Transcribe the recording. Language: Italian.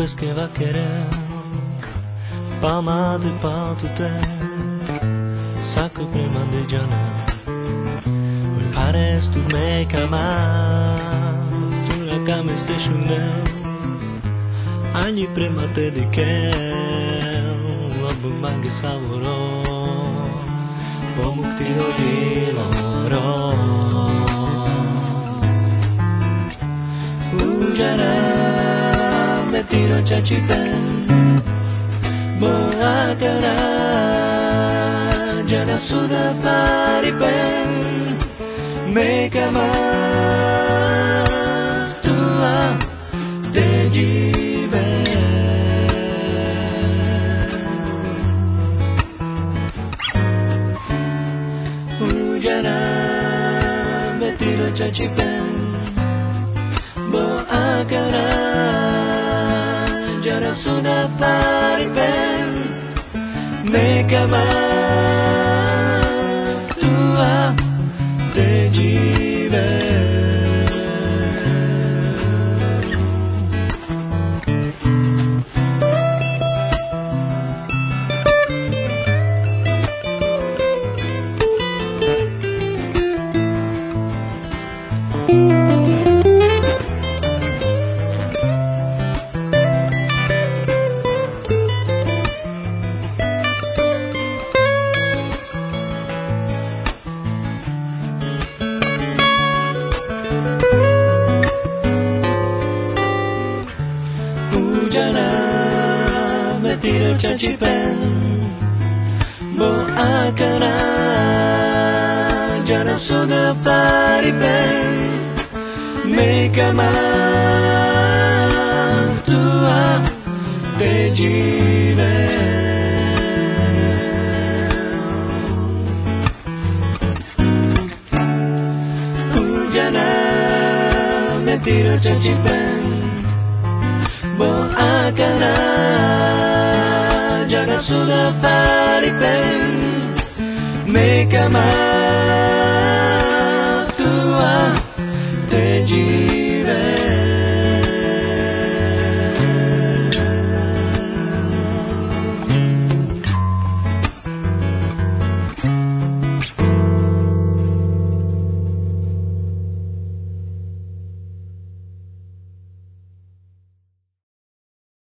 que va a querer palma de palto te saco prima de jana ul pares tu me kama tu la kames te shumel ani prima te de ke abu mangi savoro pomukti hodiloro ujana tiro chachi pen boa kara jana suda pari pen me kama tua de jive ujana me tiro chachi pen boa kara suda pari pen me kama tua te jive tiro chachi pen bo akara jana suda pari pen me kama tua te jive ujana me tiro chachi pen bo akara jana suda pari pen me kama tua te jive